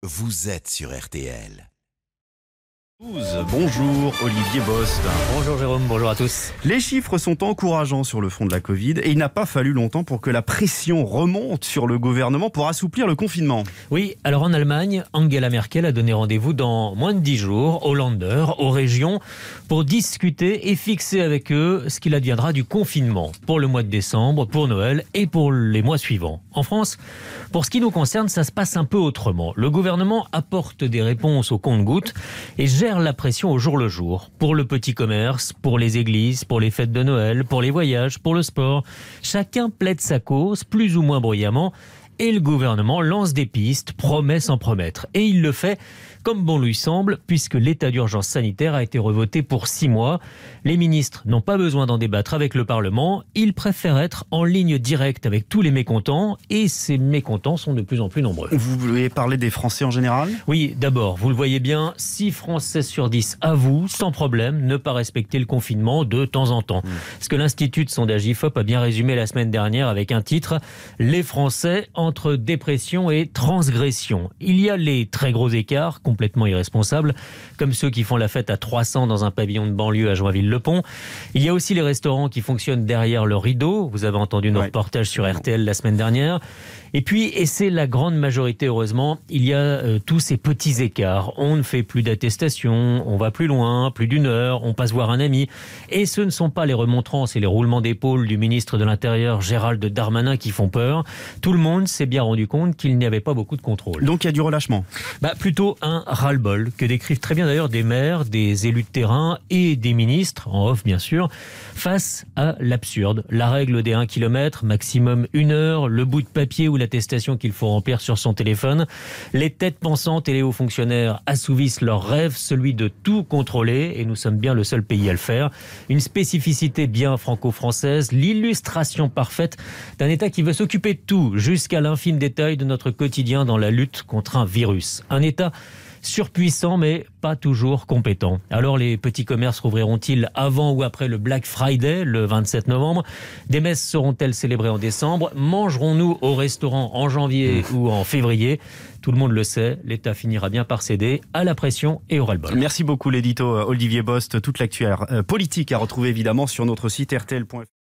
vous êtes sur RTL. Bonjour Olivier Bost. Bonjour Jérôme, bonjour à tous. Les chiffres sont encourageants sur le front de la Covid et il n'a pas fallu longtemps pour que la pression remonte sur le gouvernement pour assouplir le confinement. Oui, alors en Allemagne, Angela Merkel a donné rendez-vous dans moins de 10 jours aux Länder, aux régions, pour discuter et fixer avec eux ce qu'il adviendra du confinement pour le mois de décembre, pour Noël et pour les mois suivants. En France, pour ce qui nous concerne, ça se passe un peu autrement. Le gouvernement apporte des réponses au compte-gouttes et gère la pression au jour le jour. Pour le petit commerce, pour les églises, pour les fêtes de Noël, pour les voyages, pour le sport. Chacun plaide sa cause, plus ou moins bruyamment, et le gouvernement lance des pistes, promet sans promettre. Et il le fait comme bon lui semble, puisque l'état d'urgence sanitaire a été revoté pour 6 mois. Les ministres n'ont pas besoin d'en débattre avec le Parlement. Ils préfèrent être en ligne directe avec tous les mécontents, et ces mécontents sont de plus en plus nombreux. Vous voulez parler des Français en général ? Oui, d'abord, vous le voyez bien, 6 Français sur 10 avouent, sans problème, ne pas respecter le confinement de temps en temps. Ce que l'Institut de sondage IFOP a bien résumé la semaine dernière avec un titre « Les Français entre dépression et transgression ». Il y a les très gros écarts, complètement irresponsables, comme ceux qui font la fête à 300 dans un pavillon de banlieue à Joinville-le-Pont. Il y a aussi les restaurants qui fonctionnent derrière le rideau. Vous avez entendu nos reportages sur RTL la semaine dernière. Et puis, et c'est la grande majorité heureusement, il y a tous ces petits écarts. On ne fait plus d'attestation, on va plus loin, plus d'1 heure, on passe voir un ami. Et ce ne sont pas les remontrances et les roulements d'épaule du ministre de l'Intérieur Gérald Darmanin qui font peur. Tout le monde s'est bien rendu compte qu'il n'y avait pas beaucoup de contrôle. Donc il y a du relâchement ? Plutôt un ras-le-bol que décrivent très bien d'ailleurs des maires, des élus de terrain et des ministres, en off bien sûr, face à l'absurde. La règle des 1 km, maximum 1 heure, le bout de papier ou l'attestation qu'il faut remplir sur son téléphone. Les têtes pensantes et les hauts fonctionnaires assouvissent leur rêve, celui de tout contrôler, et nous sommes bien le seul pays à le faire. Une spécificité bien franco-française, l'illustration parfaite d'un État qui veut s'occuper de tout, jusqu'à l'infime détail de notre quotidien dans la lutte contre un virus. Un État surpuissant mais pas toujours compétent. Alors les petits commerces rouvriront-ils avant ou après le Black Friday, le 27 novembre ? Des messes seront-elles célébrées en décembre ? Mangerons-nous au restaurant en janvier ou en février ? Tout le monde le sait, l'État finira bien par céder à la pression et au ras-le-bol. Merci beaucoup l'édito Olivier Bost. Toute l'actu politique à retrouver évidemment sur notre site rtl.fr.